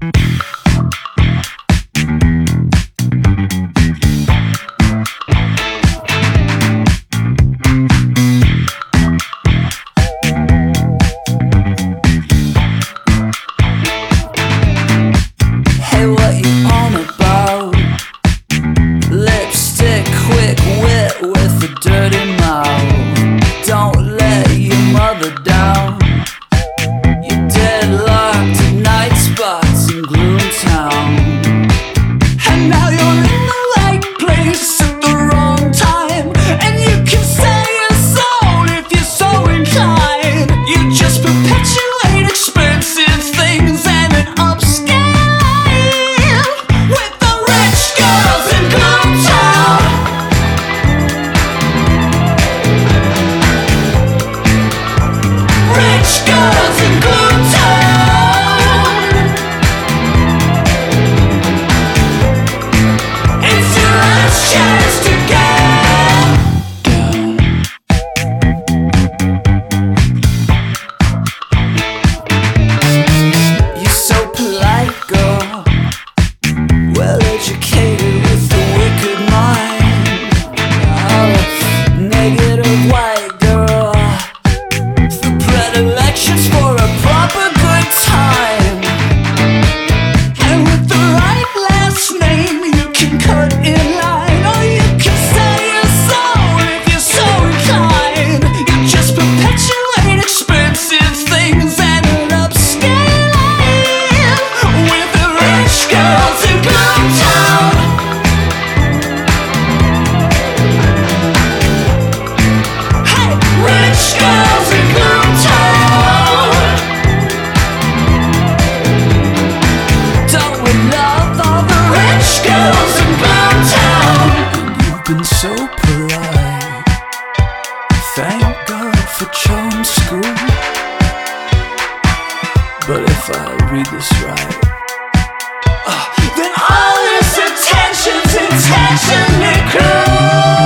Hey, what you on about? Lipstick, quick wit with a dirty mouth. Don't let your mother down. You're deadlocked at night spots in Gloomtown. And now you're in the right place at the wrong time. And you can sell your soul if you're so inclined. You just perpetuate expensive things and an upscale life with the rich girls in Gloomtown. Rich girls in Gloomtown. It's your last chance to get down. You're so polite, girl. Well educated with a wicked mind. Oh, negative white girl. The predilections for a proper good time. And with the right last name, you can cut in line. Or you can sell your soul if you're so inclined. You just perpetuate expensive things and an upscale life with the rich girls in Gloomtown. Hey, rich girls in Gloomtown. Don't we love all the rich girls in Gloomtown? And you've been so polite. Thank God for charm school. But if I read this right, then all this attention's intentionally cruel.